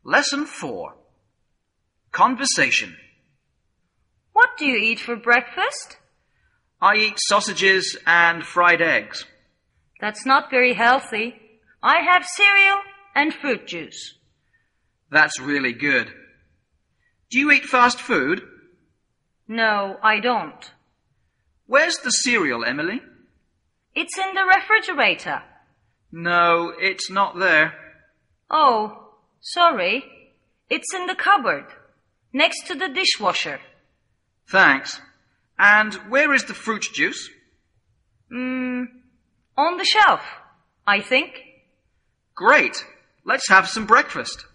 Lesson 4. Conversation. What do you eat for breakfast? I eat sausages and fried eggs. That's not very healthy. I have cereal and fruit juice. That's really good. Do you eat fast food? No, I don't. Where's the cereal, Emily? It's in the refrigerator. No, it's not there. Oh, sorry. It's in the cupboard, next to the dishwasher. Thanks. And where is the fruit juice? On the shelf, I think. Great. Let's have some breakfast.